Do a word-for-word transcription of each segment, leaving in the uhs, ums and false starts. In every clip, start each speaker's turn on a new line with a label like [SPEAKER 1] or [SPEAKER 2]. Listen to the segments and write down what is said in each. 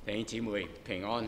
[SPEAKER 1] 弟兄姊妹平安。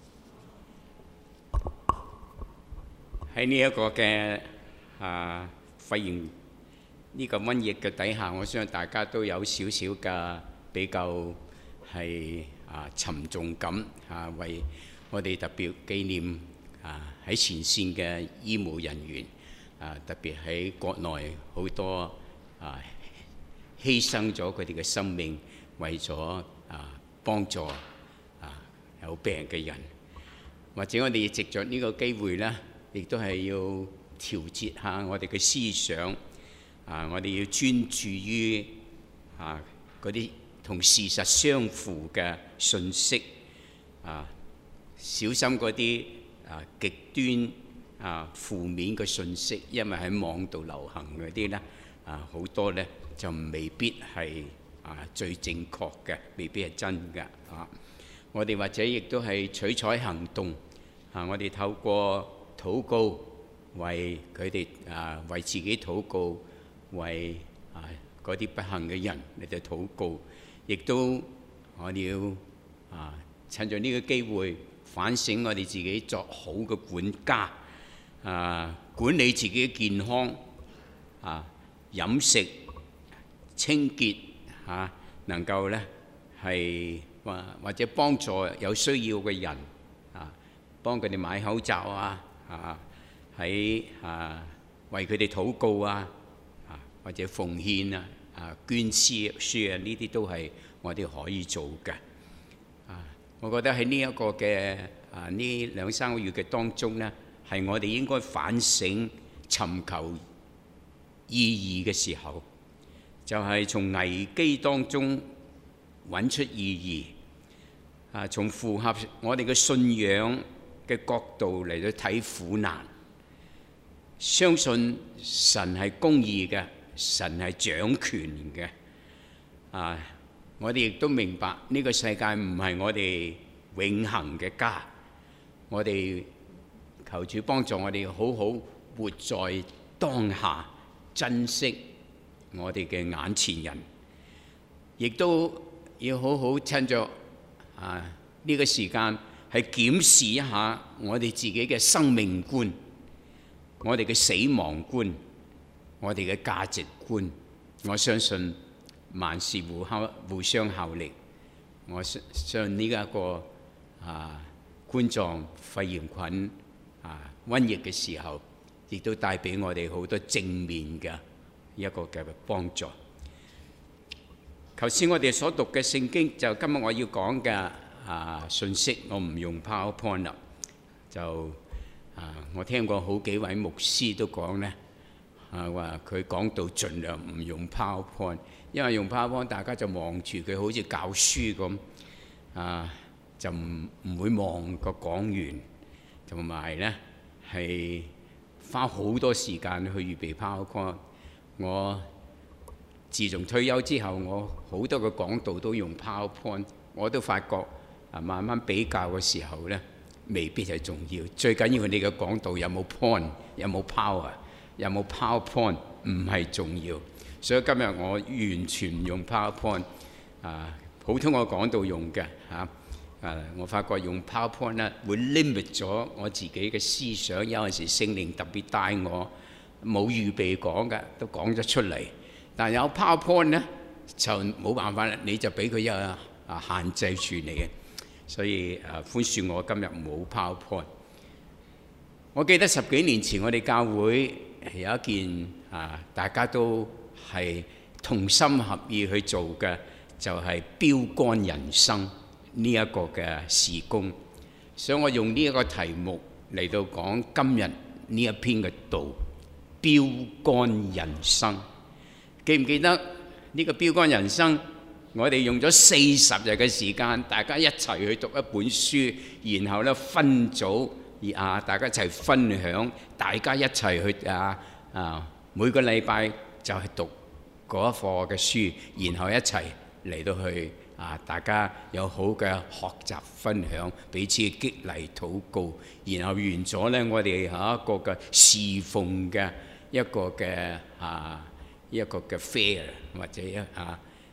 [SPEAKER 1] 喺呢一個嘅啊肺炎呢個瘟疫嘅底下，我相信大家都有少少嘅比較係啊沉重感啊，為我哋特別紀念啊喺前線嘅醫務人員啊，特別喺國內好多啊犧牲咗佢哋嘅生命，為咗啊幫助啊有病嘅人，或者我哋藉着呢個機會呢，亦都係要調節下我哋嘅思想啊！我哋要專注於啊嗰啲同事實相符嘅信息啊，小心嗰啲啊極端啊負面嘅信息，因為喺網度流行嗰啲呢啊好多呢就未必係啊最正確嘅，未必係真嘅啊！我哋或者亦都係取採行動啊！我哋透過禱告，為佢哋啊，為自己禱告，為啊嗰啲不幸嘅人嚟到禱告，亦都我哋要啊趁著呢個機會反省我哋自己，作好嘅管家啊，管理自己嘅健康啊，飲食清潔啊，能夠呢係或或者幫助有需要嘅人啊，幫佢哋買口罩啊。啊！喺啊，為佢哋禱告啊，啊或者奉獻啊，啊捐書書啊，呢啲都係我哋可以做嘅。啊，我覺得喺呢一個嘅啊呢兩三個月嘅當中呢，係我哋應該反省、尋求意義嘅時候，就係從危機當中揾出意義。啊，從符合我哋嘅信仰嘅角度嚟到睇苦難，相信神係公義嘅，神係掌權嘅。啊，我哋亦都明白呢個世界唔係我哋永恆嘅家，我哋求主幫助我哋好好活在當下，珍惜我哋嘅眼前人，亦都要好好趁着啊呢個時間，係檢視一下我哋自己嘅生命觀，我哋嘅死亡觀，我哋嘅價值觀。我相信萬事互效互相效力。我相信呢一個啊冠狀肺炎菌啊瘟疫嘅時候，亦都帶俾我哋好多正面嘅一個嘅幫助。頭先我哋所讀嘅聖經，就今日我要講嘅啊信息，我唔用 PowerPoint 啦，就啊我聽過好幾位牧師都講呢，啊話佢講到盡量唔用 PowerPoint， 因為用 PowerPoint 大家就望住佢好似教書咁，啊就唔唔會望個講員，同埋呢係花好多時間去預備 PowerPoint。我自從退休之後，我好多個講道都用 PowerPoint， 我都發覺。啊，慢慢比較嘅時候呢，未必係重要。最緊要你嘅講道有冇 point， 有冇 power， 有冇 PowerPoint 唔係重要。所以今日我完全唔用 PowerPoint， 啊，普通我講道用嘅嚇。啊，我發覺用 PowerPoint 呢會 limit 咗我自己嘅思想。有陣時聖靈特別帶我冇預備講嘅，都講咗出嚟。但有 PowerPoint 呢，就冇辦法啦，你就俾佢一啊限制住你嘅。所以誒寬恕我今日冇 PowerPoint。我記得十幾年前我哋教會有一件啊，大家都係同心合意去做嘅，就係標竿人生呢一個嘅事工。所以我用呢一個題目嚟到講今日呢一篇嘅道，標竿人生。記唔記得呢個標竿人生？我哋用咗四十日嘅時間，大家一齊去讀一本書，然後咧分組，而啊大家一齊分享，大家一齊去啊啊每個禮拜就係讀嗰一課嘅書，然後一齊嚟到去啊大家有好嘅學習分享，彼此激勵禱告，然後完咗咧，我哋有一個嘅侍奉嘅一個嘅啊一個嘅 fair 或者一啊。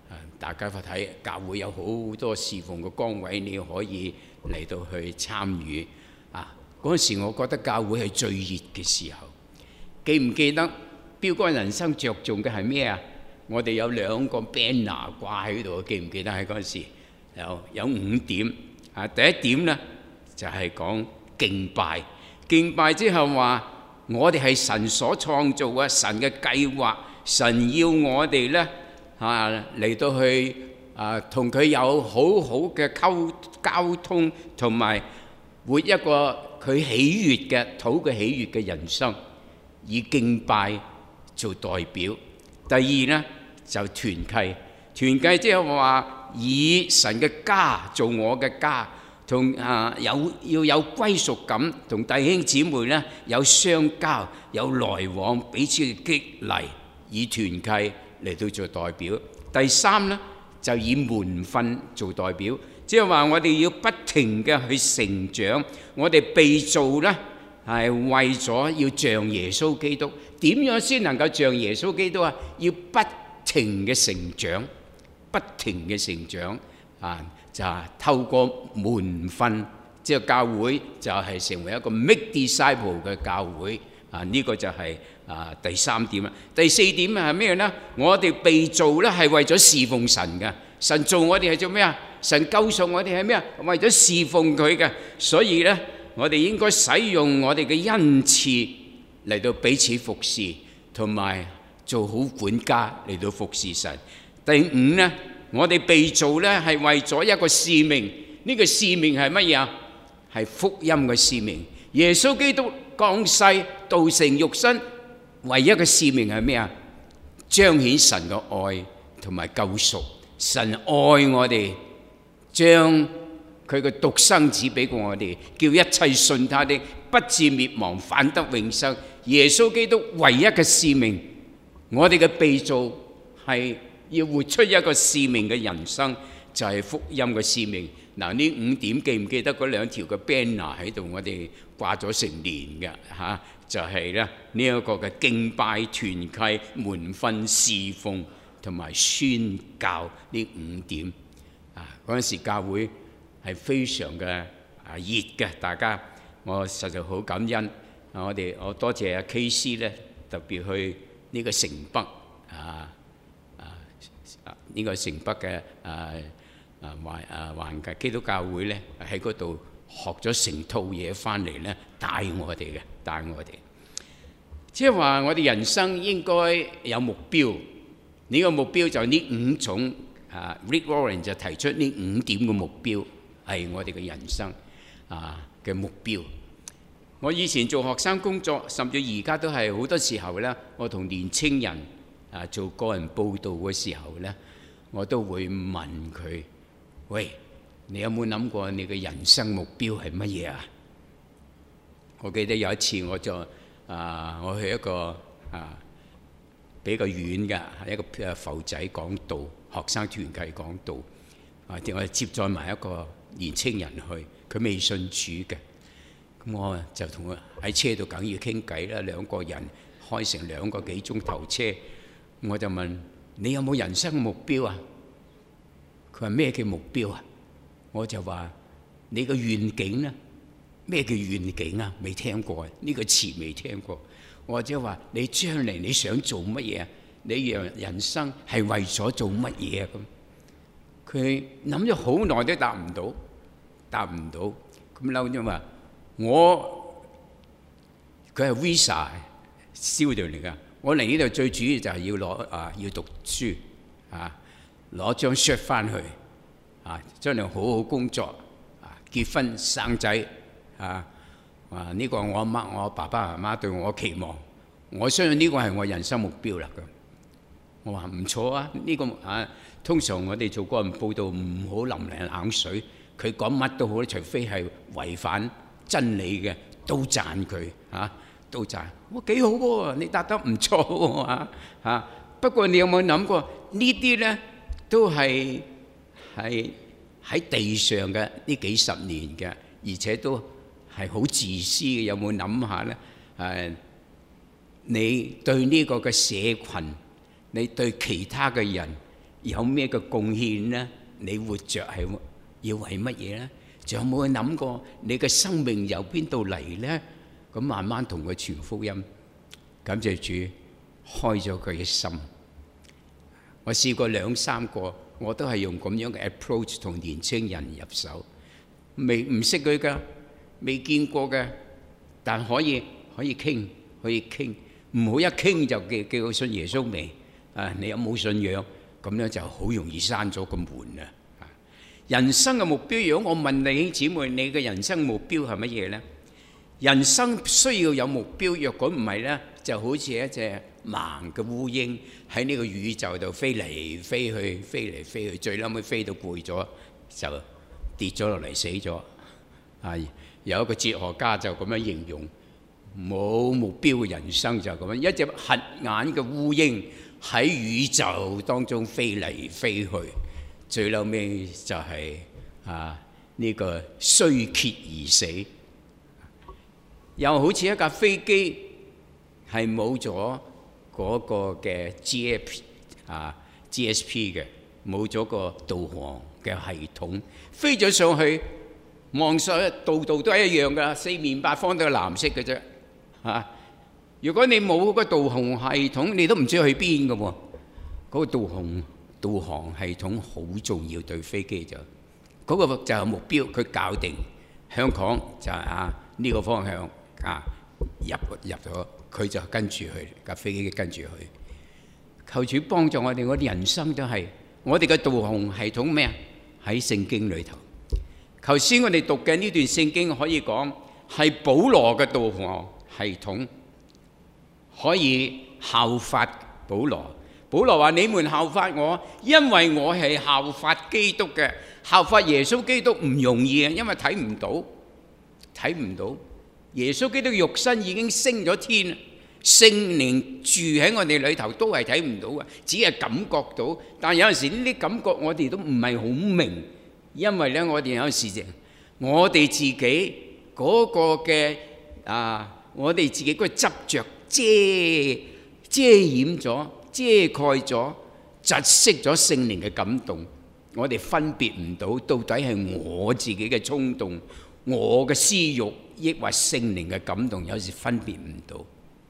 [SPEAKER 1] 大家發睇教會有好多侍奉嘅崗位，你可以嚟到去參與啊！嗰陣時，我覺得教會係最熱嘅時候。記唔記得標竿人生着重嘅係咩啊？我哋有兩個 banner 掛喺度，記唔記得喺嗰陣時有有五點啊？第一點呢就係講敬拜，敬拜之後話我哋係神所創造嘅，神嘅計劃，神要我哋呢。啊！嚟到去啊，同佢有好好嘅溝交通，同埋活一個佢喜悅嘅、討佢喜悅嘅人生，以敬拜做代表。第二呢，就團契，團契之後話以神嘅家做我嘅家，同啊有要有歸屬感，同弟兄姊妹呢有相交、有來往，彼此嘅激勵，以團契嚟到做代表。第三呢，就以門訓做代表，即係話我哋要不停嘅去成長。我哋被造呢係為咗要像耶穌基督。點樣先能夠像耶穌基督啊？要不停嘅成長，不停嘅成長啊！就係透過門訓，即係教會就係成為一個 make disciple 嘅教會啊！呢個就係啊第三點啦。第四點係咩呢？我哋被造咧係為咗侍奉神嘅。神造我哋係做咩啊？神救贖我哋係咩啊？為咗侍奉佢嘅。所以呢，我哋應該使用我哋嘅恩賜嚟到彼此服侍，同埋做好管家嚟到服侍神。第五呢，我哋被造咧係為咗一個使命。呢個使命係乜嘢啊？係福音嘅使命。耶穌基督降世道成肉身，唯一嘅使命係咩啊？彰顯神嘅愛同埋救贖。神愛我哋，將佢嘅獨生子俾過我哋，叫一切信他的不至滅亡，反得永生。耶穌基督唯一嘅使命，我哋嘅被造係要活出一個使命嘅人生，就係福音嘅使命。嗱，呢五點記唔記得嗰兩條嘅 banner 喺度？我哋掛咗成年嘅嚇，就係咧呢一個嘅敬拜、團契、門訓、侍奉同埋宣教呢五點啊！嗰陣時教會係非常嘅啊熱嘅，大家我實在好感恩啊！我哋我多謝阿 K C 咧，特別去呢個城北啊啊啊呢個城北嘅啊啊環啊環嘅基督教會咧，喺嗰度學咗成套嘢翻嚟咧，帶我哋嘅帶我哋，即係話我哋人生應該有目標。呢個目標就係呢五種啊 Rick Warren 就提出呢五點嘅目標係我哋嘅人生啊嘅目標。我以前做學生工作，甚至而家都係好多時候咧，我同年青人啊做個人報道嘅時候咧，我都會問佢：喂，你有冇諗過你嘅人生目標係乜嘢啊？我記得有一次我就啊，我去一個啊比較遠嘅係一個埠仔講道，學生團契講道啊，我接載埋一個年青人去，佢未信主嘅，咁我就同佢喺車度梗要傾偈啦，兩個人開成兩個幾鐘頭車，我就問你有冇人生目標啊？佢話咩叫目標啊？我就話你個願景呢？咩叫願景啊？未聽過啊，呢個詞未聽過。或者話你將嚟你想做乜嘢啊？你讓人生係為咗做乜嘢啊？咁佢諗咗好耐都答唔到，答唔到。咁嬲咗話我佢係 visa student 嚟㗎，我嚟呢度最主要就係要攞啊要讀書啊，攞張 cert 翻去啊，將來好好工作啊，結婚生仔啊。啊！呢個我阿媽、我爸爸媽媽對我嘅期望，我相信呢個係我人生目標啦。咁我話唔錯啊！呢個啊，通常我哋做個人報道唔好淋嚟冷水，佢講乜都好，除非係違反真理嘅，都讚佢嚇，都讚。哇，幾好喎！你答得唔錯喎嚇。不過你有冇諗過呢啲咧都係係喺地上嘅呢幾十年嘅，而且都係好自私嘅。有冇諗下咧？誒，你對呢個嘅社群，你對其他嘅人有咩嘅貢獻呢？你活着係要為乜嘢呢？仲有冇去諗過你嘅生命由邊度嚟呢？咁慢慢同佢傳福音，感謝主開咗佢嘅心。我試過兩三個，我都係用咁樣嘅 approach 同年青人入手，未唔識佢㗎，未見過嘅，但可以可以傾，可以傾，唔好一傾就叫叫佢信耶穌未？啊，你有冇信仰？咁樣就好容易閂咗個門啦。人生嘅目標，如果我問弟兄姊妹，你嘅人生目標係乜嘢呢？人生需要有目標，若果唔係呢，就好似一隻盲嘅烏蠅喺呢個宇宙度飛嚟飛去，飛嚟飛去，最嬲尾飛到攰咗就跌咗落嚟死咗。啊，有一個哲學家就咁樣形容，冇目標嘅人生就咁樣，一隻瞎眼嘅烏蠅喺宇宙當中飛嚟飛去。最後尾就係、是、啊呢、這個衰竭而死，又好似一架飛機係冇咗嗰個嘅 G S P 啊 G S P 嘅，冇咗個導航嘅系統，飛咗上去望上去度度都係一樣噶，四面八方都係藍色嘅啫嚇。如果你冇個導航系統，你都唔知去邊嘅喎。嗰、那個導航導航系統好重要，對飛機就嗰、那個就係目標，佢校定香港就係啊呢、這個方向啊入入咗，佢就跟住去架飛機跟住去。求主幫助我哋，我哋人生都係我哋嘅導航系統咩啊？喺聖經裏頭。頭先我哋讀嘅呢段聖經可以講係保羅嘅導航系統，可以效法保羅。保羅話：你們效法我，因為我係效法基督嘅。效法耶穌基督唔容易啊，因為睇唔到，睇唔到。耶穌基督肉身已經升咗天，聖靈住喺我哋裏頭都係睇唔到嘅，只係感覺到。但有陣時呢啲感覺我哋都唔係好明，因為咧我哋有陣時我哋自己嗰個嘅啊，我哋自己嗰個執著遮遮掩咗。遮蓋咗、窒息咗聖靈嘅感動，我哋分別唔到到底係我自己嘅衝動、我嘅私慾，抑或聖靈嘅感動，有時分別唔到。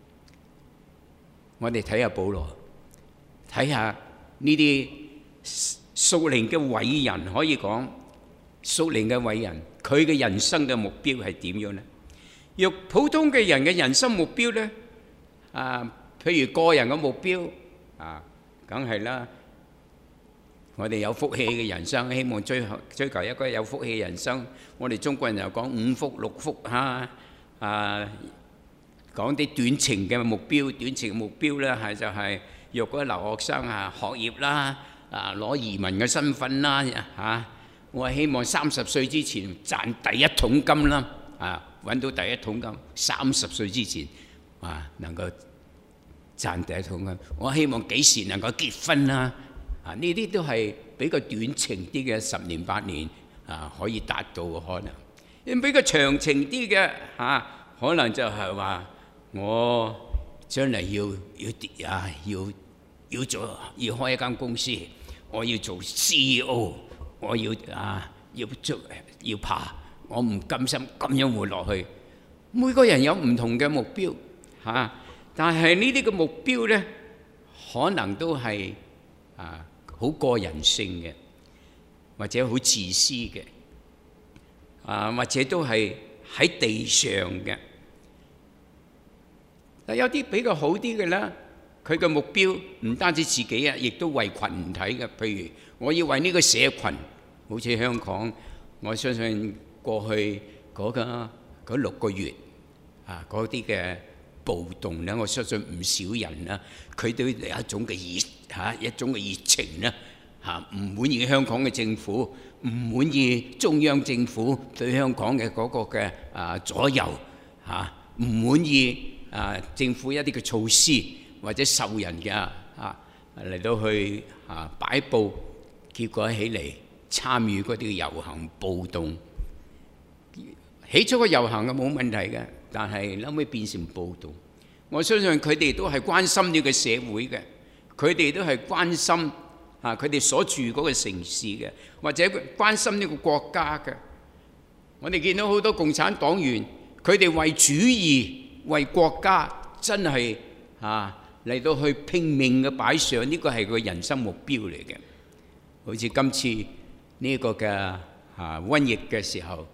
[SPEAKER 1] 我哋睇下保羅，睇下呢啲屬靈嘅偉人，可以講屬靈嘅偉人，佢嘅人生嘅目標係點樣呢？若普通嘅人嘅人生目標呢？啊，譬如個人嘅目標。啊，梗係啦！我哋有福氣嘅人生，希望追求追求一個有福氣嘅人生。我哋中國人又講五福六福嚇，啊，講啲短程嘅目標。短程嘅目標咧係就係若果留學生啊學業啦，啊攞移民嘅身份啦嚇，我係希望三十歲之前賺第一桶金啦，啊揾到第一桶金，三十歲之前啊能夠賺第一桶金，我希望幾時能夠結婚啦？啊，呢啲都係比較短程啲嘅，十年八年啊可以達到嘅可能。你比較長程啲嘅嚇，可能就係話我將嚟要要啊要要做要開一間公司，我要做 C E O， 我要啊要做要爬，我唔甘心咁樣活落去。每個人有唔同嘅目標嚇。啊但係呢啲嘅目標呢，可能都係啊好個人性嘅，或者好自私嘅，啊或者都係喺地上嘅。但有啲比較好啲嘅呢，佢嘅目標唔單止自己啊，亦都為群體嘅。譬如我要為呢個社群，好似香港，我相信過去嗰個嗰六個月啊嗰啲嘅暴動咧，我相信唔少人啦，佢都有一種嘅熱嚇，一種嘅熱情啦嚇，唔滿意香港嘅政府，唔滿意中央政府對香港嘅嗰個嘅啊左右嚇，唔滿意啊政府一啲嘅措施或者受人嘅啊嚟到去啊擺佈，結果起嚟參與嗰啲遊行暴動。起初個遊行係冇問題嘅，但係後尾變成暴動。我相信佢哋都係關心呢個社會嘅，佢哋都係關心啊，佢哋所住嗰個城市嘅，或者關心呢個國家嘅。我哋見到好多共產黨員，佢哋為主義、為國家，真係啊嚟到去拼命嘅擺上，呢個係佢人生目標嚟嘅。好似今次呢個嘅啊瘟疫嘅時候，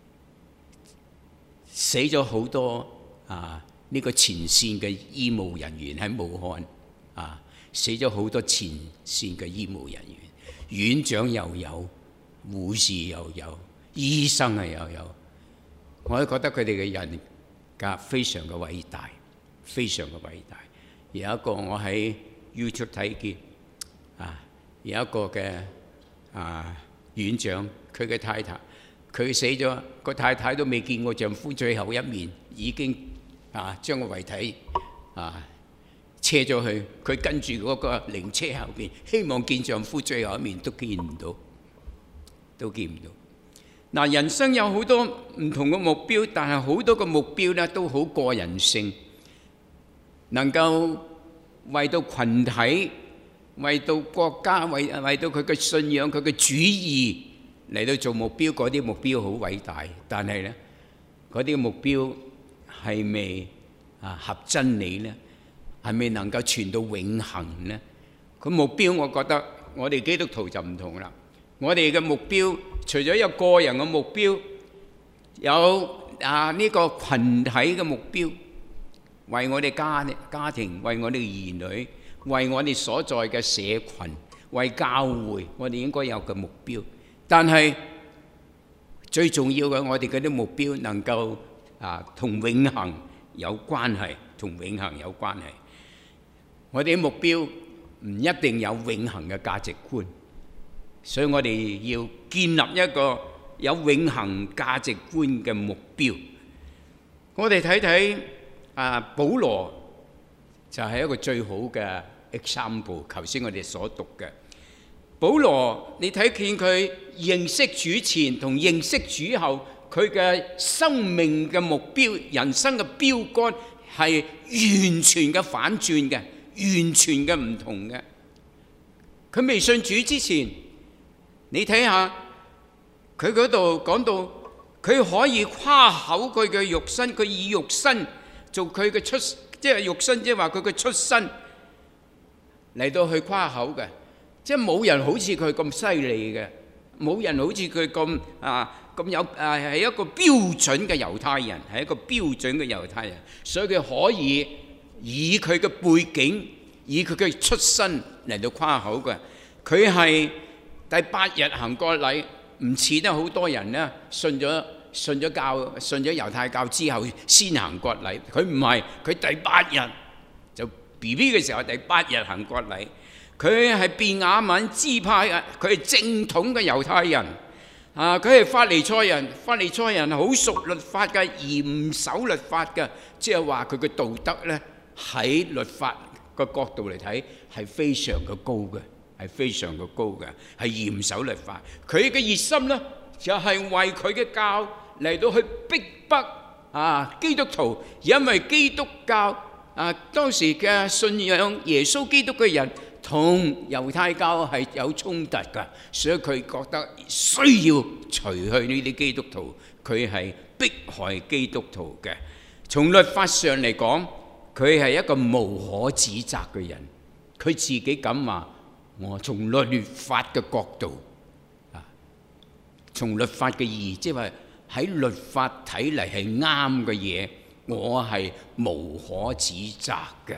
[SPEAKER 1] 死咗好多啊呢個前線嘅醫務人員喺武漢啊，死咗好多前線嘅醫務人員，院長又有，護士又有，醫生啊又有，我都覺得佢哋嘅人格非常嘅偉大，非常嘅偉大。有一個我喺 YouTube 睇見啊，有一個嘅啊院長，佢嘅太太，佢死咗，個太太都未見過丈夫最後一面，已經啊將個遺體啊車咗去，佢跟住嗰個靈車後邊，希望見丈夫最後一面都見唔到，都見唔到。嗱，人生有好多唔同嘅目標，但係好多個目標咧都好個人性，能夠為到群體、為到國家、為為到佢嘅信仰、佢嘅主義嚟到做目標，嗰啲目標好偉大。但係咧，嗰啲目標係咪啊合真理咧？係咪能夠傳到永恆咧？個目標，我覺得我哋基督徒就唔同啦。我哋嘅目標，除咗有個人嘅目標，有啊呢個群體嘅目標，為我哋家家庭，為我哋兒女，為我哋所在嘅社群，為教會，我哋應該有個目標。但係最重要嘅，我哋嗰啲目標能夠啊同永恆有關係，同永恆有關係。我哋啲目標唔一定有永恆嘅價值觀。所以我哋要建立一個有永恆價值觀嘅目標。我哋睇睇啊，保羅就係一個最好嘅 example。頭先我哋所讀嘅保羅，你睇見佢認識主前同認識主後，佢嘅生命嘅目標、人生嘅標杆係完全嘅反轉嘅，完全嘅唔同嘅。佢未信主之前，你睇下佢嗰度講到，佢可以誇口佢嘅肉身，佢以肉身做佢嘅出，即係肉身，即係話佢嘅出身嚟到去誇口嘅，即係冇人好似佢咁犀利嘅，冇人好似佢咁啊咁有啊係一個標準嘅猶太人，係一個標準嘅猶太人，所以佢可以以佢嘅背景，以佢嘅出身嚟到誇口嘅，佢係。第八日行割禮，唔似得好多人呢信咗信咗教，信咗猶太教之後先行割禮。佢唔係，佢第八日就 B B 嘅時候，第八日行割禮。佢係便雅憫支派啊，佢係正統嘅猶太人啊，佢係法利賽人，法利賽人好熟律法嘅，嚴守律法嘅，即係話佢嘅道德呢喺律法個角度嚟睇係非常嘅高嘅。係非常嘅高嘅，係嚴守律法。佢嘅熱心呢，就係為佢嘅教嚟到去逼迫啊基督徒，因為基督教啊當時嘅信仰耶穌基督嘅人同猶太教係有衝突㗎，所以佢覺得需要除去呢啲基督徒，佢係迫害基督徒嘅。從律法上嚟講，佢係一個無可指責嘅人，佢自己咁話。我從律法嘅角度啊，從律法嘅意義，即係話喺律法睇嚟係啱嘅嘢，我係無可指責嘅。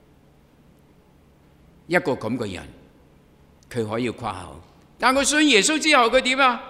[SPEAKER 1] 一個咁嘅人，佢可以誇口，但佢信耶穌之後，佢點啊？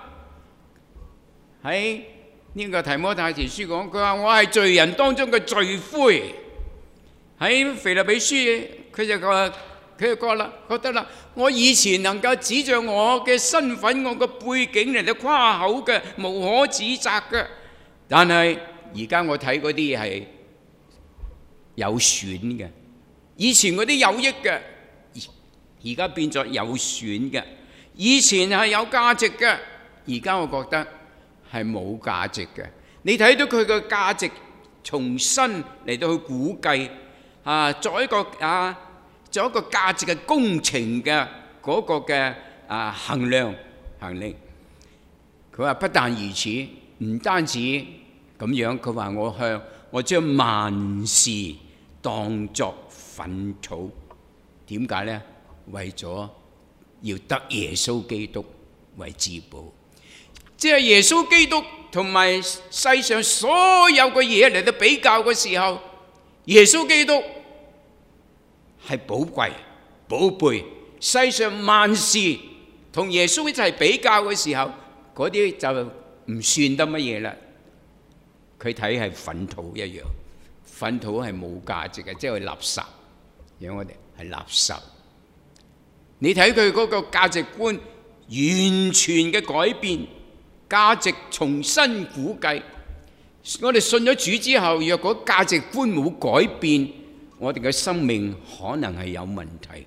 [SPEAKER 1] 喺呢個提摩太前書講，佢話我係罪人當中嘅罪魁。喺腓立比書，佢就話。佢就覺啦，覺得啦，我以前能夠指著我嘅身份、我嘅背景嚟到誇口嘅，無可指責嘅。但係而家我睇嗰啲係有損嘅，以前嗰啲有益嘅，而家變咗有損嘅。以前係有價值嘅，而家我覺得係冇價值嘅。你睇到佢嘅價值重新嚟到去估計啊，作一個啊。做一個價值嘅工程嘅嗰個嘅啊衡量衡量。佢話不但如此，唔單止咁樣，佢話我向我將萬事當作糞土。點解呢？為咗要得耶穌基督為至寶，即係耶穌基督同埋世上所有嘅嘢嚟到比較嘅時候，耶穌基督係寶貴寶貝。世上萬事同耶穌一齊比較嘅時候，嗰啲就唔算得乜嘢啦。佢睇係糞土一樣，糞土係冇價值嘅，即係垃圾。讓我哋係垃圾。你睇佢嗰個價值觀完全嘅改變，價值重新估計。我哋信咗主之後，若果價值觀冇改變，我哋嘅生命可能係有問題。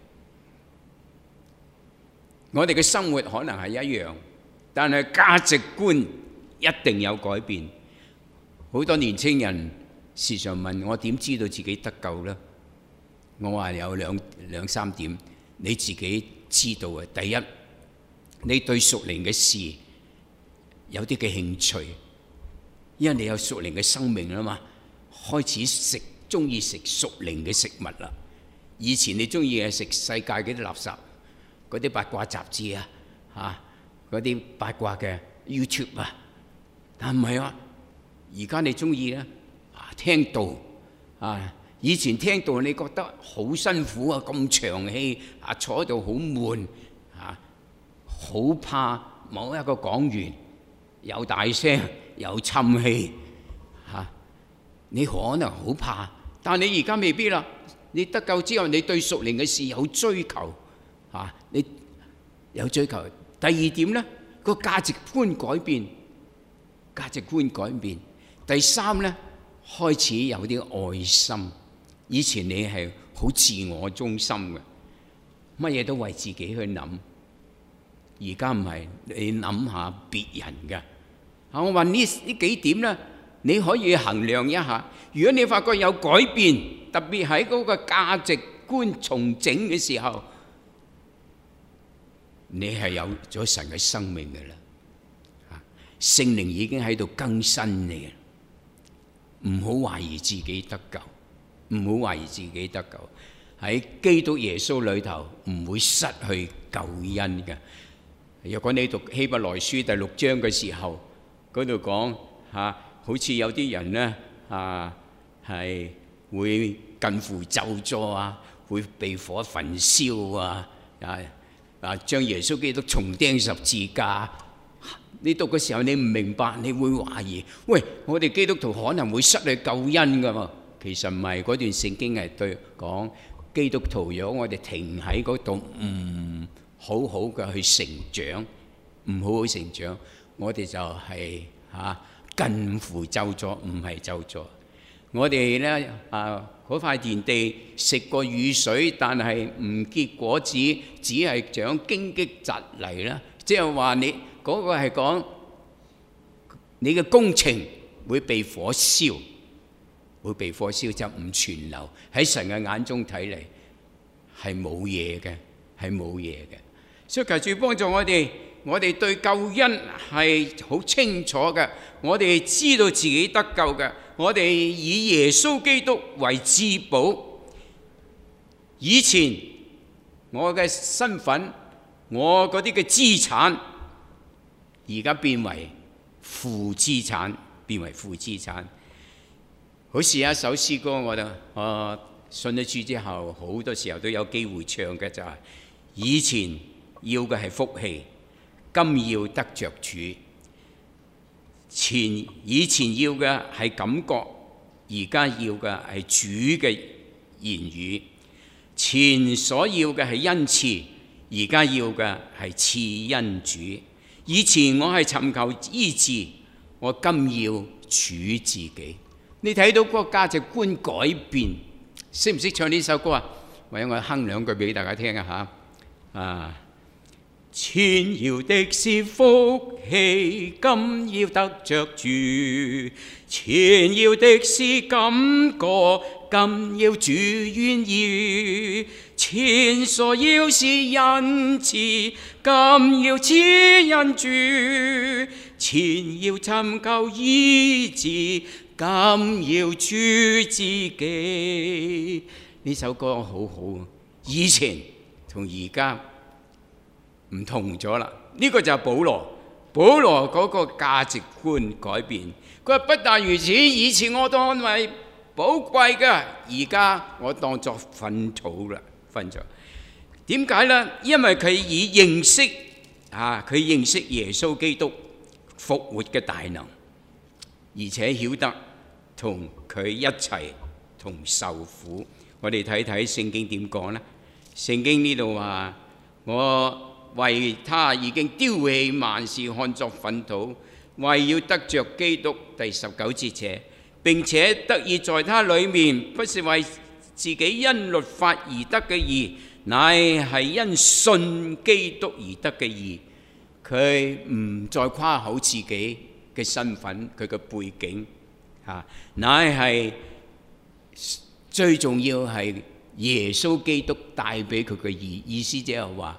[SPEAKER 1] 我哋嘅生活可能係一樣，但係價值觀一定有改變。好多年青人時常問我點知道自己得救呢？我話有兩兩三點你自己知道嘅。第一，你對屬靈嘅事有啲嘅興趣，因為你有屬靈嘅生命啦嘛，開始食中意食屬靈嘅食物啦。以前你中意係食世界嗰啲垃圾，嗰啲八卦雜誌啊，嚇嗰啲八卦嘅 YouTube 啊，但唔係啊，而家你中意咧啊聽道啊。以前聽道你覺得好辛苦啊，咁長氣啊，坐喺度好悶啊，好怕某一個講員又大聲又沉氣嚇，你可能好怕，但你而家未必啦。你得救之後，你對屬靈嘅事有追求嚇，你有追求。第二點咧，個價值觀改變，價值觀改變。第三咧，開始有啲愛心。以前你係好自我中心嘅，乜嘢都為自己去諗。而家唔係，你諗下別人嘅。啊，我話呢呢幾點咧，你可以衡量一下。如果你發覺有改變，特別喺嗰個價值觀重整嘅時候，你係有咗神嘅生命嘅啦。啊，聖靈已經喺度更新你，唔好懷疑自己得救。唔好懷疑自己得救，喺基督耶穌裏頭唔會失去救恩嘅。若果你讀希伯來書第六章嘅時候，嗰度講嚇，好似有啲人呢啊係會近乎咒詛啊，會被火焚燒啊，啊啊將耶穌基督重釘十字架。你讀嘅時候你唔明白，你會懷疑，喂，我哋基督徒可能會失去救恩噶嘛？其實唔係，嗰段聖經係對講基督徒，如果我哋停喺嗰度唔好好嘅去成長，唔好好成長，我哋就係嚇近乎咒詛，唔係咒詛。我哋咧啊嗰塊田地食過雨水，但係唔結果子，只係長荊棘蒺藜啦。即係話你嗰個係講你嘅工程會被火燒。會被火燒就唔存留，喺神嘅眼中睇嚟係冇嘢嘅，係冇嘢嘅。所以求主幫助我哋，我哋對救恩係好清楚嘅，我哋知道自己得救嘅，我哋以耶穌基督為至寶。以前我嘅身份，我嗰啲嘅資產，而家變為負資產，變為負資產。好似一首詩歌，我就我信咗主之後，好多時候都有機會唱嘅，就係以前要嘅係福氣，今要得着主。前以前要嘅係感覺，而家要嘅係主嘅言語。前所要嘅係恩賜，而家要嘅係賜恩主。以前我係尋求醫治，我今要主自己。你睇到嗰個價值觀改變，識唔識唱呢首歌啊？或者我哼兩句俾大家聽啊嚇！啊，前要的是福氣，今要得着主；前要的是感覺， 今要主願意，前所要是恩慈，今要賜恩主，前要尋求醫治，今要主自己。呢首歌好好，以前同而家唔同咗啦。呢個就係保羅，保羅嗰個價值觀改變。佢話不但如此，以前我當為寶貴嘅，而家我當作糞土啦，糞土。點解呢？因為佢以認識啊，佢認識耶穌基督復活嘅大能，而且曉得同佢一齊同受苦。我哋睇睇聖經點講呢？聖經呢度話：我為他已經丟棄萬事，看作糞土，為要得着基督。第十九節者，並且得以在他裡面，不是為自己因律法而得嘅義，乃係因信基督而得嘅義。佢唔再誇口自己嘅身份，佢嘅背景啊，乃係最重要係耶穌基督帶俾佢嘅義。意思即係話，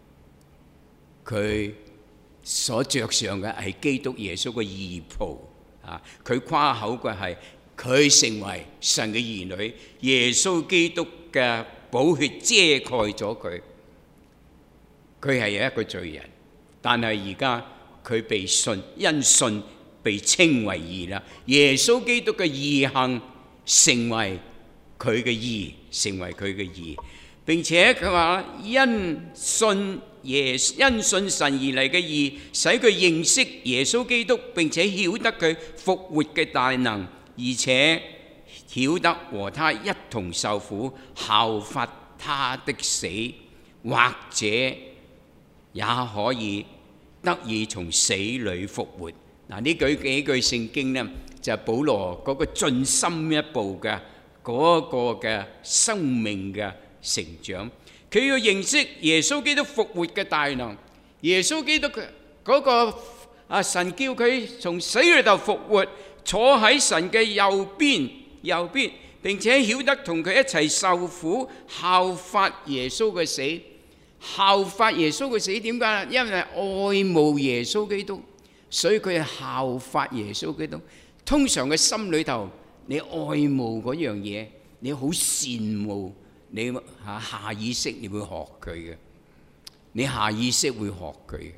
[SPEAKER 1] 佢所着上嘅係基督耶穌嘅義袍啊！佢誇口嘅係佢成為神嘅兒女，耶穌基督嘅寶血遮蓋咗佢。佢係一個罪人，但係而家佢被信，因信被稱為義啦。耶穌基督嘅義行成為佢嘅義，成為佢嘅義。並且佢話因信耶因信神而嚟嘅義，使佢認識耶穌基督，並且曉得佢復活嘅大能，而且曉得和他一同受苦，效法他的死，或者也可以得以從死裏復活。嗱，呢句幾句聖經呢，就係保羅嗰個進深一步嘅嗰個嘅生命嘅成長。佢要認識耶穌基督復活嘅大能，耶穌基督嘅嗰個啊神叫佢從死裏頭復活，坐喺神嘅右邊右邊，並且曉得同佢一齊受苦，效法耶穌嘅死。效法耶穌嘅死點解？因為愛慕耶穌基督，所以佢係效法耶穌基督。通常嘅心裏頭，你愛慕嗰樣嘢，你好羨慕。你嚇下意識你會學佢嘅，你下意識會學佢嘅。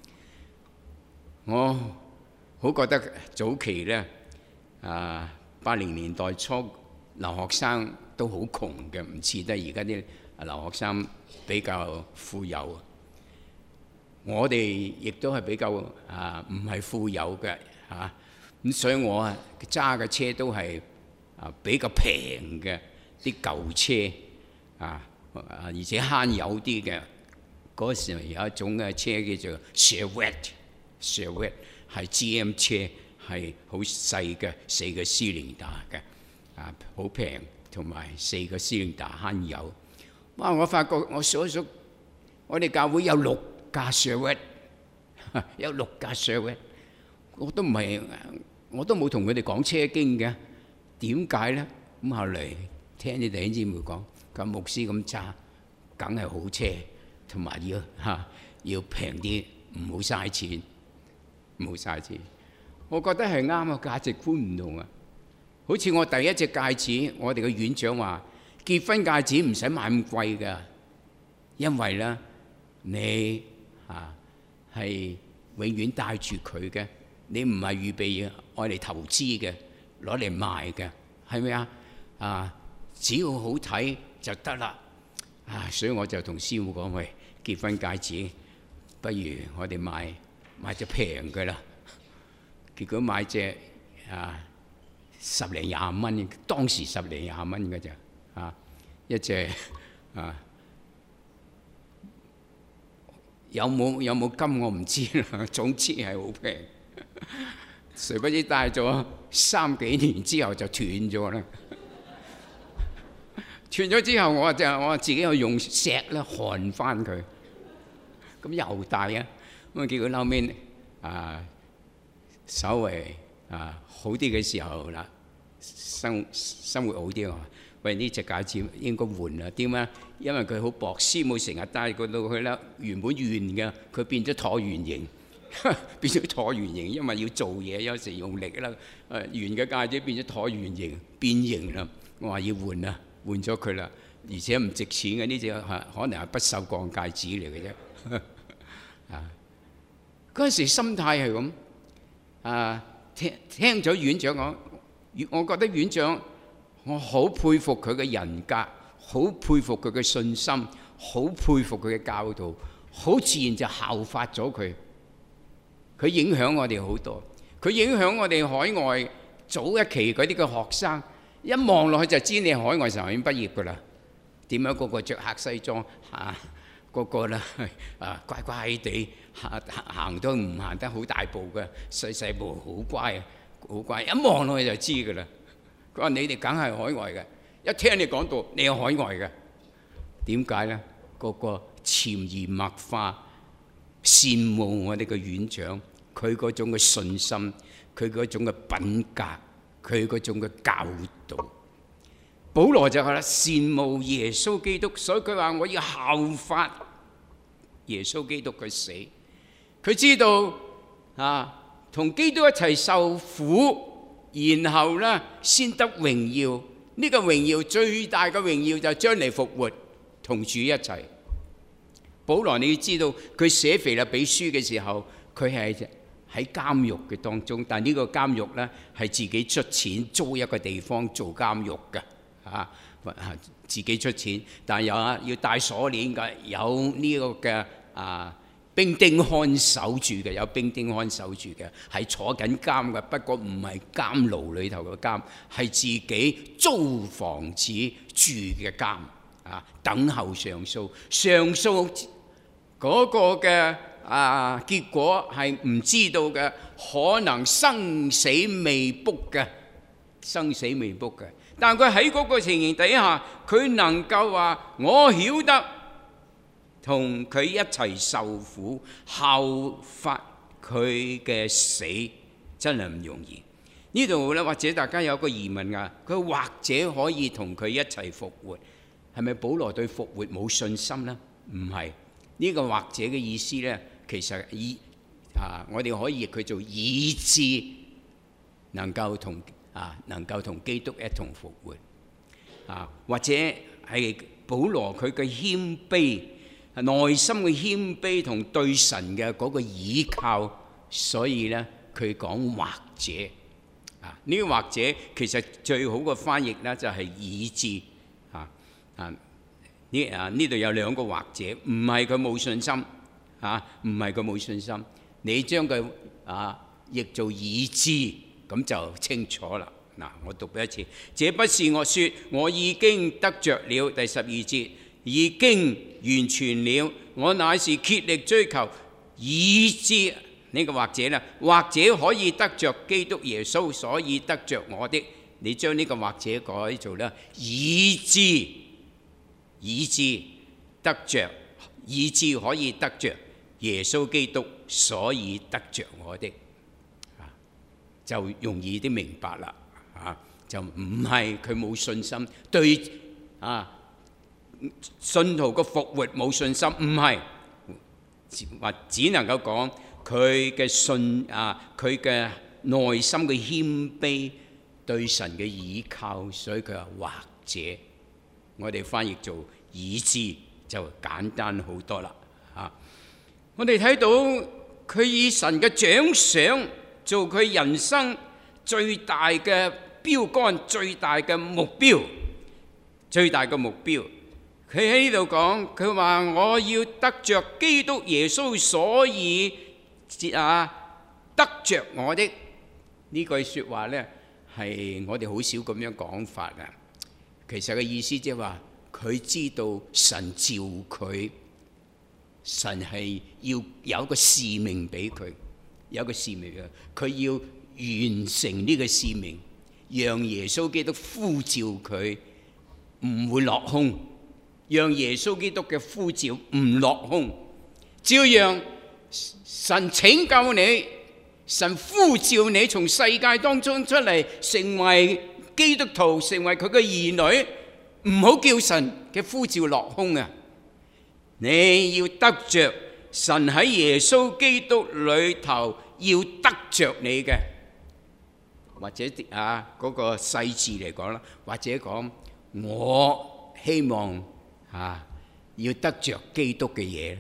[SPEAKER 1] 我好覺得早期咧，啊八零年代初留學生都好窮嘅，唔似得而家啲留學生比較富有。我哋亦都係比較啊唔係富有嘅嚇，咁所以我啊揸嘅車都係啊比較平嘅啲舊車。啊！而且慳油啲嘅，嗰時有一種嘅車叫做 Chevette，Chevette 係 G M 車，係好細嘅四個司令打嘅，啊好平，同埋四個司令打慳油。哇！我發覺我數一數，我哋教會有六架 Chevette，有六架 Chevette，我都唔係，我都冇同佢哋講車經嘅，點解咧？咁後嚟聽你弟兄姊妹講。咁牧師咁揸，梗係好車，同埋要嚇、啊、要平啲，唔好嘥錢，唔好嘥錢。我覺得係啱啊，價值觀唔同啊。好似我第一隻戒指，我哋嘅院長話：結婚戒指唔使買咁貴㗎，因為咧你嚇係、啊、永遠戴住佢嘅，你唔係預備愛嚟投資嘅，攞嚟賣嘅，係咪啊？啊，只要好睇就得啦，啊！所以我就同師傅講：喂，結婚戒指，不如我哋買買隻平嘅啦。結果買隻啊十零廿蚊，當時十零廿蚊嘅咋啊一隻啊，有冇有冇金我唔知啦，總之係好平。誰不知戴咗三幾年之後就斷咗啦。斷咗之後，我就我自己又用石咧焊翻佢，咁又戴啊！咁啊結果後面啊稍微啊好啲嘅時候啦，生生活好啲啊， 喂，呢隻戒指應該換啦。點解？因為佢好薄，師母成日戴佢到去啦，原本圓嘅，佢變咗橢圓形，變咗橢圓形，因為要做嘢，有時用力啦。誒，圓嘅戒指變咗橢圓形，變形啦。我話要換啦，換咗佢啦，而且唔值錢嘅呢隻係可能係不鏽鋼戒指嚟嘅啫。啊，嗰陣時心態係咁啊，聽聽咗院長講，我覺得院長我好佩服佢嘅人格，好佩服佢嘅信心，好佩服佢嘅教導，好自然就效法咗佢。佢影響我哋好多，佢影響我哋海外早一期嗰啲嘅學生。一望落去就知你係海外神學院畢業㗎啦。點樣個個著黑西裝嚇，個個咧啊乖乖地行行都唔行得好大步嘅，細細步好乖啊，好乖。一望落去就知㗎啦。佢話你哋梗係海外嘅，一聽你講到你係海外嘅，點解咧？個個潛移默化羨慕我哋嘅院長，佢嗰種嘅信心，佢嗰種嘅品格。佢嗰種嘅教導，保羅就係啦，羨慕耶穌基督，所以佢話我要效法耶穌基督嘅死。佢知道啊，同基督一齊受苦，然後咧先得榮耀。呢個榮耀最大嘅榮耀就係將嚟復活，同主一齊。保羅你要知道，佢寫腓立比書嘅時候，佢係喺監獄嘅當中，但呢個監獄呢係自己出錢租一個地方做監獄嘅，啊，自己出錢，但有啊要帶鎖鏈嘅，有呢個嘅啊兵丁看守住嘅，有兵丁看守住嘅，係坐緊監嘅，不過唔係監牢裏頭嘅監，係自己租房子住嘅監，啊，等候上訴，上訴嗰個嘅。啊！結果係唔知道嘅，可能生死未卜嘅，生死未卜嘅。但佢喺嗰個情形底下，佢能夠話：我曉得同佢一齊受苦，效法佢嘅死，真係唔容易。呢度咧，或者大家有個疑問啊，佢或者可以同佢一齊復活，係咪保羅對復活冇信心呢？唔係。呢個或者嘅意思呢，其實以啊，我哋可以譯佢做以致能夠同啊能夠同基督一同復活啊，或者係保羅佢嘅謙卑，內心嘅謙卑同對神嘅嗰個倚靠，所以呢，佢講或者啊，呢個或者其實最好嘅翻譯呢，就係以致啊啊。呢啊呢度有兩個或者，唔係佢冇信心嚇，唔係佢冇信心。你將佢啊譯做已知，咁就清楚啦。嗱，我讀一次，這不是我說我已經得着了，第十二節已經完全了，我乃是竭力追求已知呢個或者啦，或者可以得着基督耶穌，所以得着我的。你將呢個或者改做咧已知。以致得着，以致可以得着耶穌基督，所以得着我的，啊，就容易啲明白啦，啊，就唔係佢冇信心，對啊，信徒個復活冇信心，唔係，或只能夠講佢嘅信啊，佢嘅內心嘅謙卑，對神嘅倚靠，所以佢話或者。我哋翻譯做已知就簡單好多啦嚇。我哋睇到佢以神嘅獎賞做佢人生最大嘅標杆、最大嘅目標、最大嘅目標。佢喺呢度講，佢話我要得着基督耶穌，所以啊得着我的呢句説話呢，係我哋好少咁樣講法啊。其實嘅意思即係話，佢知道神召佢，神係要有一個使命俾佢，有一個使命嘅，佢要完成呢個使命，讓耶穌基督呼召佢唔會落空，讓耶穌基督嘅呼召唔落空，照樣神拯救你，神呼召你從世界當中出嚟，成為基督徒，成為佢嘅兒女， 唔好叫神嘅呼召落空啊！你要得着神喺耶穌基督裏頭要得着你嘅，或者啊嗰個細字嚟講啦，或者講我希望啊要得着基督嘅嘢，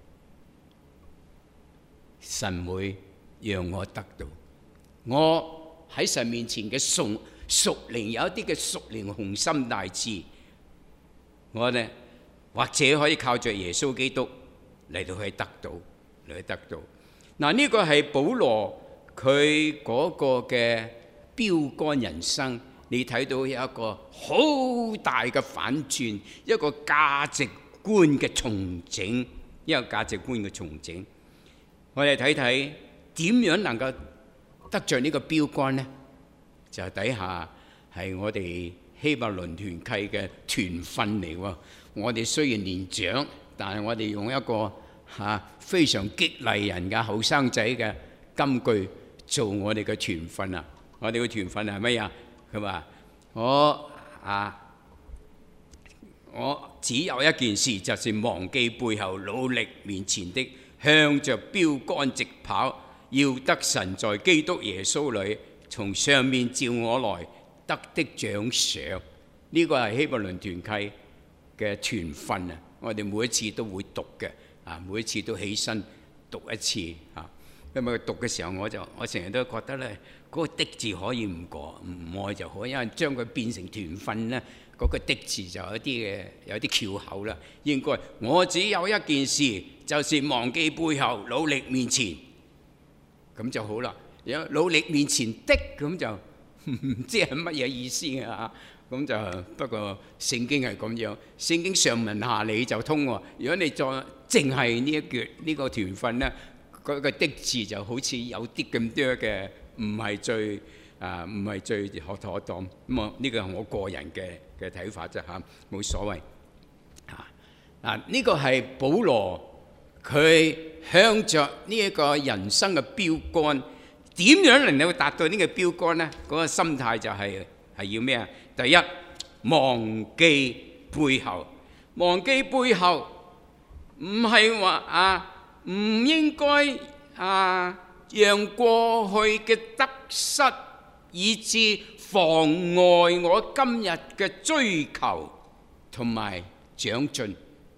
[SPEAKER 1] 神會讓我得到。我喺神面前嘅屬屬靈有一啲嘅屬靈雄心大志，我呢或者可以靠着耶穌基督嚟到去得到，嚟去得到。嗱，呢個係保羅佢嗰個嘅標竿人生，你睇到有一個好大嘅反轉，一個價值觀嘅重整，一個價值觀嘅重整。我哋睇睇點樣能夠得着呢個標竿呢？就係底下係我哋希伯倫團契嘅團訓嚟喎。我哋雖然年長，但係我哋用一個嚇、啊、非常激勵人嘅後生仔嘅金句做我哋嘅團訓啊！我哋嘅團訓係乜嘢？佢話：我啊，我只有一件事，就是忘記背後，努力面前的，向着標竿直跑，要得神在基督耶穌裏從上面召我來得的獎賞。呢個係希伯倫團契嘅團訓啊！我哋每一次都會讀嘅啊，每一次都起身讀一次啊。因為讀嘅時候，我就我成日都覺得咧，嗰個的字可以唔過唔愛就好，因為將佢變成團訓咧，嗰個的字就有啲嘅有啲翹口啦。應該我只有一件事，就是忘記背後，努力面前，咁就好啦。有努力面前的咁就唔知係乜嘢意思啊？咁就不過聖經係咁樣，聖經上文下理就通喎。如果你再淨係呢一句呢個團訓咧，嗰個的字就好似有啲咁多嘅，唔係最啊，唔係最可妥當。咁啊，呢個係我個人嘅嘅睇法啫嚇，冇所謂嚇。嗱，呢個係保羅佢向着呢一個人生嘅標竿，點樣能夠達到呢個標竿咧？嗰個心態就係係要咩啊？第一，忘記背後，忘記背後唔係話啊，唔應該啊，讓過去嘅得失以致妨礙我今日嘅追求同埋長進。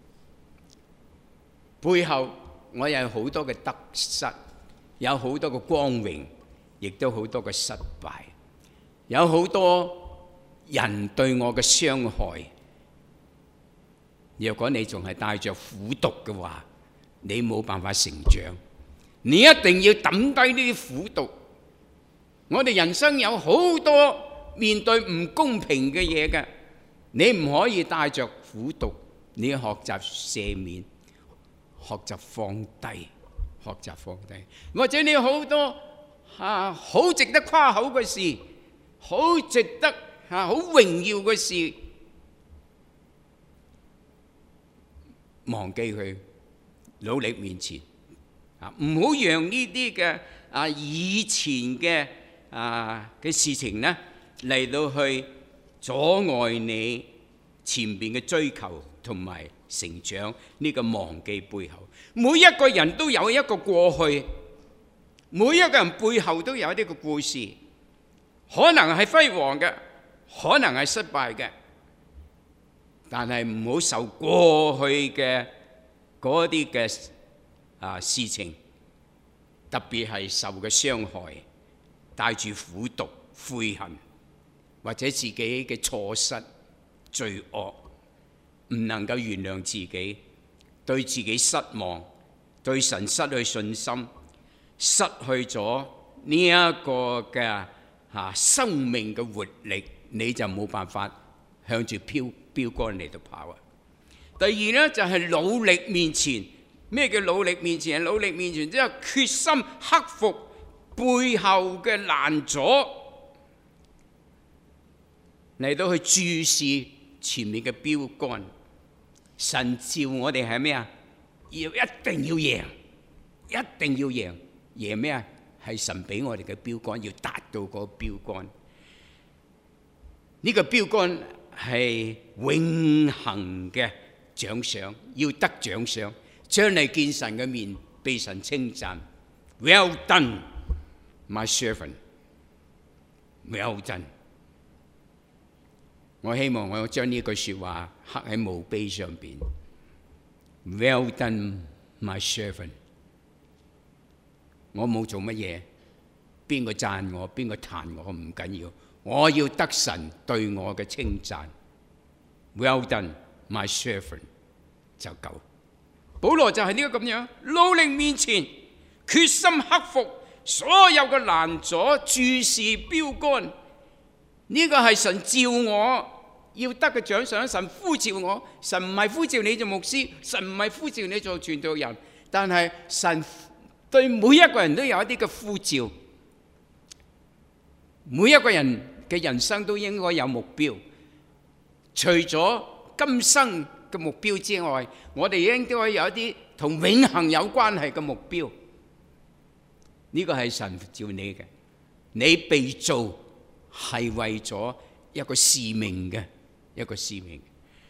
[SPEAKER 1] 背後我有好多嘅得失，有好多嘅光榮，亦都好多嘅失敗，有好多人對我嘅傷害。若果你仲係帶着苦毒嘅話，你冇辦法成長。你一定要抌低呢啲苦毒。我哋人生有好多面對唔公平嘅嘢嘅，你唔可以帶着苦毒。你要學習赦免，學習放低，學習放低。或者你有好多啊好值得誇口嘅事，好值得啊好榮耀嘅事，忘記佢，努力面前啊，唔好讓呢啲嘅啊以前嘅啊嘅事情呢嚟到去阻礙你前邊嘅追求同埋成長。呢個忘記背後，每一個人都有一個過去，每一個人背後都有一啲個故事，可能係輝煌嘅，可能係失敗嘅，但係唔好受過去嘅嗰啲嘅啊事情，特別係受嘅傷害，帶住苦毒、悔恨，或者自己嘅錯失、罪惡，唔能夠原諒自己，對自己失望，對神失去信心，失去咗呢一個嘅嚇生命嘅活力，你就冇辦法向住標標竿嚟到跑啊！第二呢，就係努力面前。咩叫努力面前？努力面前即係決心克服背後嘅難阻，嚟到去注視前面嘅標竿。神召我哋係咩啊？要一定要贏，一定要贏。贏咩啊？係神俾我哋嘅標竿，要達到嗰個標竿。呢個標竿係永恆嘅獎賞，要得獎賞，將嚟見神嘅面，被神稱讚。Well done, my servant. Well done。我希望我將呢句説話刻喺墓碑上邊。Well done, my servant。我冇做乜嘢，邊個讚我，邊個彈我唔緊要，我要得神對我嘅稱讚。Well done, my servant 就夠。保羅就係呢個咁樣，努力面前，決心克服所有嘅攔阻，注視標杆。呢個係神召我要得嘅獎賞，神呼召我，神唔係呼召你做牧師，神唔係呼召你做傳道人，但係神對每一個人都有一啲嘅呼召，每一個人嘅人生都應該有目標。除咗今生嘅目標之外，我哋應該有一啲同永恆有關係嘅目標。呢個係神召你嘅，你被造係為咗一個使命嘅，一個使命。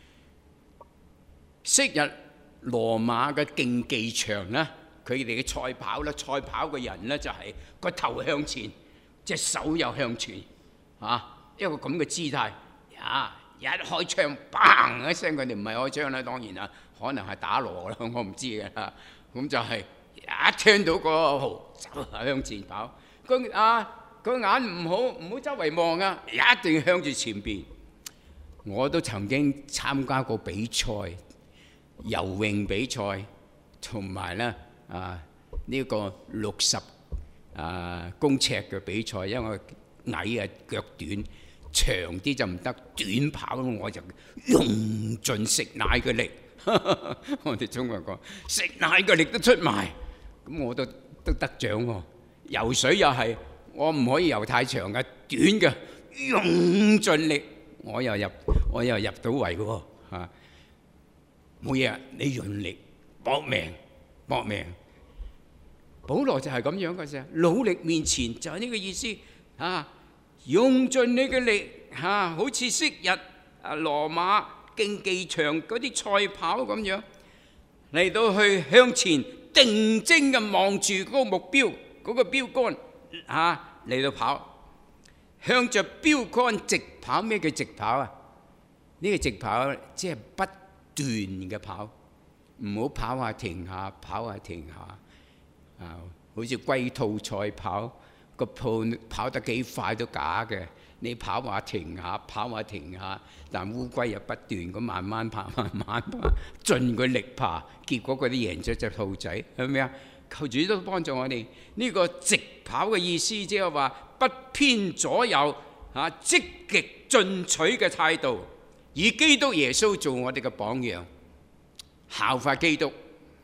[SPEAKER 1] 昔日羅馬嘅競技場咧，佢哋嘅賽跑咧，賽跑嘅人咧就係個頭向前，隻手又向前，嚇一個咁嘅姿態。啊！一開槍，砰一聲，佢哋唔係開槍啦，當然啦，可能係打鑼啦，我唔知嘅啦。咁就係一聽到個號就向前跑。佢啊，佢眼唔好唔好周圍望啊，一定要向住前邊。我都曾經參加過比賽，游泳比賽，同埋咧啊呢、這個六十啊公尺嘅比賽，因為我矮啊腳短。長啲就唔得，短跑我就用盡食奶嘅力。我哋中國人講食奶嘅力都出埋，咁我都都得獎喎。游水又係，我唔可以游太長嘅，短嘅用盡力，我又入我又入到圍嘅喎嚇。冇嘢，你用力搏命搏命。保羅就係咁樣嘅啫，努力面前就係呢個意思啊！用盡你嘅力嚇、啊，好似昔日啊羅馬競技場嗰啲賽跑咁樣，嚟到去向前定睛嘅望住嗰個目標，嗰、嗰個標杆嚇嚟到跑，向着標杆直跑。咩叫直跑啊？呢、呢個直跑即係不斷嘅跑，唔好跑下停下，跑下停下啊！好似龜兔賽跑。個鋪跑得幾快都假嘅，你跑下停下，跑下停下，但烏龜又不斷咁慢慢爬，慢慢爬，盡佢力爬，結果嗰啲贏咗隻兔仔，係咪啊？求主都幫助我哋呢、這個直跑嘅意思，即係話不偏左右嚇，積極進取嘅態度，以基督耶穌做我哋嘅榜樣，效法基督，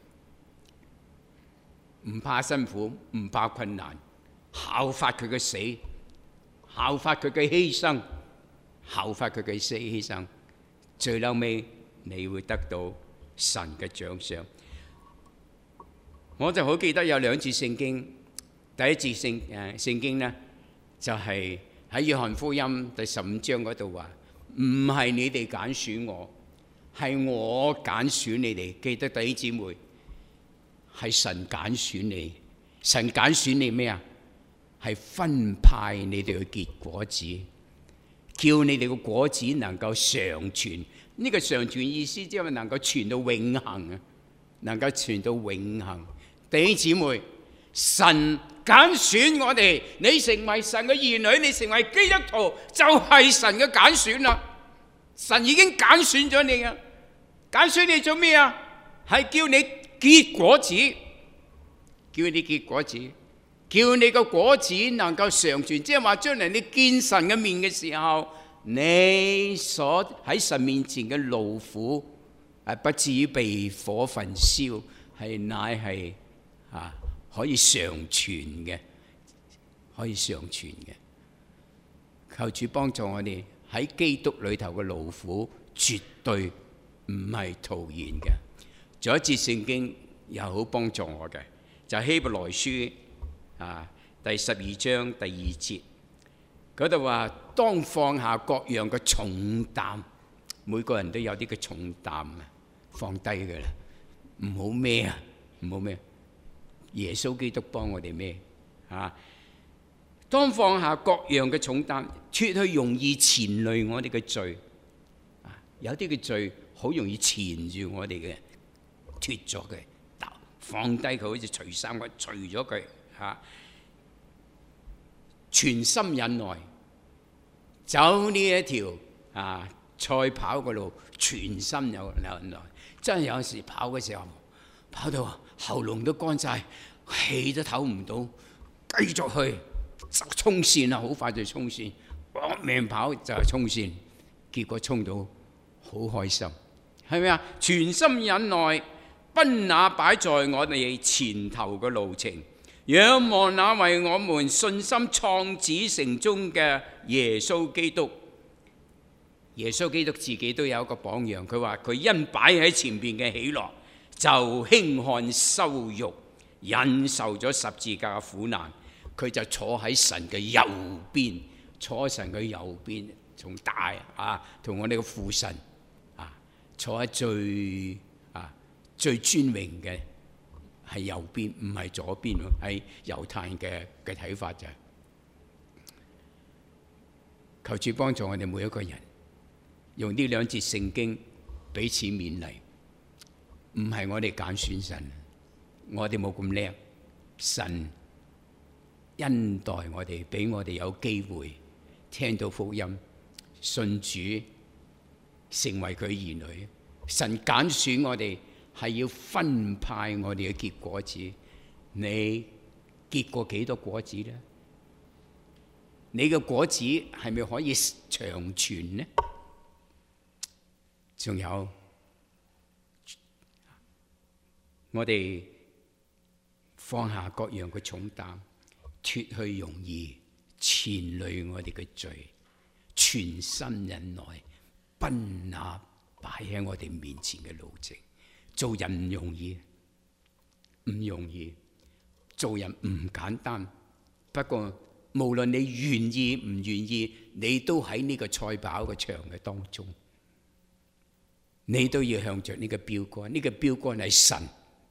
[SPEAKER 1] 唔怕辛苦，唔怕困難。效法佢嘅死，效法佢嘅犧牲，效法佢嘅死犧牲，最後尾你會得到神嘅獎賞。我就好記得有兩節聖經，第一節聖誒聖經呢，就係喺約翰福音第十五章嗰度話，唔係你哋揀選我，係我揀選你哋。記得弟兄姊妹，係神揀選你，神揀選你咩啊？係分派你哋去結果子，叫你哋個果子能夠常存。呢、這個常存意思即係能夠傳到永恆啊，能夠傳到永恆。弟兄姊妹，神揀選我哋，你成為神嘅兒女，你成為基督徒，就係、是、神嘅揀選啦。神已經揀選咗你啊，揀選你做咩啊？係叫你結果子，叫你結果子。叫你個果子能夠常存，即係話將來你見神嘅面嘅時候，你所喺神面前嘅勞苦，係不至於被火焚燒，係乃係啊可以常存嘅，可以常存嘅。求主幫助我哋喺基督裏頭嘅勞苦，絕對唔係徒然嘅。仲有一節聖經又好幫助我嘅，就係希伯來書。啊，第十二章第二節， 嗰度話當放下各樣嘅重擔，每個人都有啲嘅重擔啊，放低嘅啦，唔好孭啊，唔好孭。耶穌基督幫我哋孭啊！當放下各樣嘅重擔，脫去容易纏累我哋嘅罪啊！有啲嘅罪好容易纏住我哋嘅，脫咗佢，放低佢，好似除衫咁，除咗佢嚇，全心忍耐，走呢一條啊賽跑嘅路，全心有忍耐。真係有時跑嘅時候，跑到喉嚨都乾晒，氣都唞唔到，繼續去就衝線啦，好快就衝線，搏命跑就係衝線，結果衝到好開心，係咪啊？全心忍耐，奔那擺在我哋前頭嘅路程，仰望那為我們信心創始成終嘅耶穌基督。耶穌基督自己都有一個榜樣，佢話佢因擺喺前邊嘅喜樂，就輕看羞辱，忍受咗十字架嘅苦難，佢就坐喺神嘅右邊，坐喺神嘅右邊，從大啊同我哋嘅父神啊坐喺最啊最尊榮嘅係右邊，唔係左邊喎，喺猶太人嘅嘅睇法就係。求主幫助我哋每一個人，用呢兩節聖經彼此勉勵。唔係我哋揀選神，我哋冇咁叻，神恩待我哋，俾我哋有機會聽到福音，信主，成為佢兒女。神揀選我哋係要分派我哋嘅結果子。你結過幾多果子呢？你嘅果子係咪可以長存呢？仲有，我哋放下各樣嘅重擔，脫去容易纏累我哋嘅罪，全心忍耐，奔那擺喺我哋面前嘅路程。做人唔容易，唔容易，做人唔簡單。不過無論你願意唔願意，你都喺呢個賽跑嘅場嘅當中，你都要向着呢個標杆。呢個標杆係神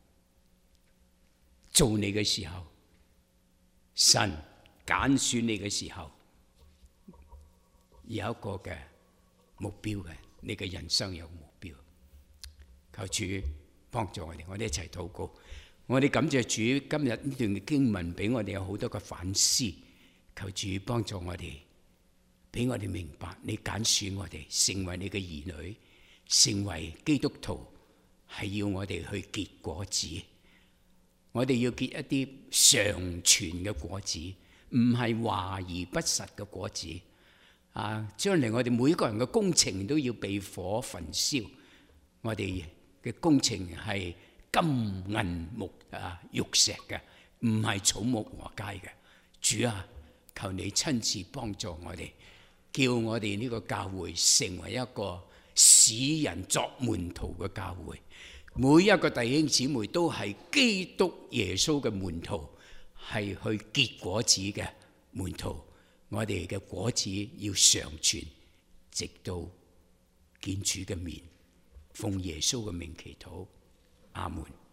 [SPEAKER 1] 做你嘅時候，神揀選你嘅時候，有一個嘅目標嘅，你嘅人生有目標。求主幫助我哋，我哋一齊禱告。我哋感謝主，今日呢段經文俾我哋有好多嘅反思。求主幫助我哋，俾我哋明白你揀選我哋成為你嘅兒女，成為基督徒係要我哋去結果子。我哋要結一啲常存嘅果子，唔係華而不實嘅果子。啊，將來我哋每一個人嘅工程都要被火焚燒。我哋嘅工程係金銀木啊玉石嘅，唔係草木禾秸嘅。主啊，求你親自幫助我哋，叫我哋呢個教會成為一個使人作門徒嘅教會。每一個弟兄姊妹都係基督耶穌嘅門徒，係去結果子嘅門徒。我哋嘅果子要常存，直到見主嘅面。奉耶穌嘅名祈禱，阿門。